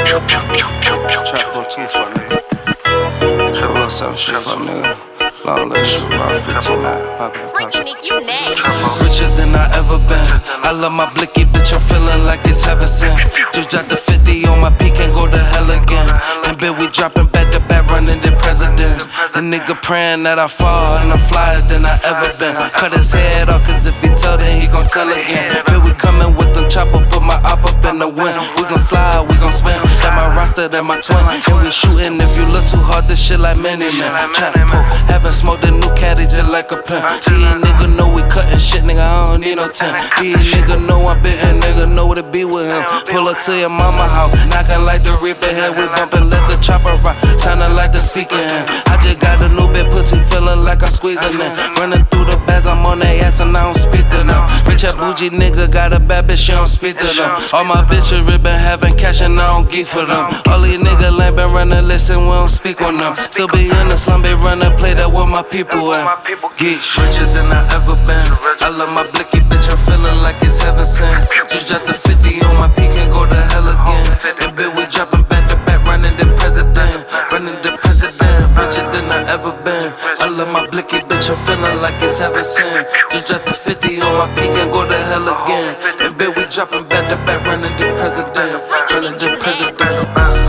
Trap on 2 for nigga. 007 shit for nigga. Long little shoot, rock 15 9, poppin'. Freaky Nick, you next. Richer than I ever been. I love my blicky, bitch, I'm feeling like it's heaven sent. Just dropped the 50 on my peak and go to hell again. And bitch, we dropping back to back, running the president. The nigga praying that I fall and I'm flyer than I ever been. Cut his head off, cause if he tell, then he gon' tell again. Bitch, we coming with them chopper, put my op up in the wind. We gon' slide, we gon' spin. That my roster, that my twin. And we shooting if you look too hard, this shit like mini man. Trap poke, haven't smoked a new caddy just like a pen. These nigga know we cutting shit, nigga, I don't need no 10. These nigga know I'm bitten, nigga know what it be with him. Pull up to your mama house, knocking like the Reaper head. We bumping, let the chopper rock, sounding like the speaker in. I just got a new bit pussy, feeling like I'm squeezing in. Running through the bags, I'm on their ass and I don't speak to them. Rich at bougie nigga, got a bad bitch, she don't speak to them. All my bitches ribbon having cash and I don't geek for them. All these niggas lame been running, listen, we don't speak on them. Still be in the slum, be running, play that with my people at. Geek, richer than I ever been. I love my blicky, bitch, I'm feeling like it's heaven sent. Just dropped the 50 on my peak and go to hell again. And bitch, we dropping back to back, running the president. Running the president, richer than I ever been. I love my blicky, bitch, I'm feeling like it's heaven sent. Just dropped the 50 on my peak and go to hell again. And bitch, we dropping back to back, running the president. Running the president.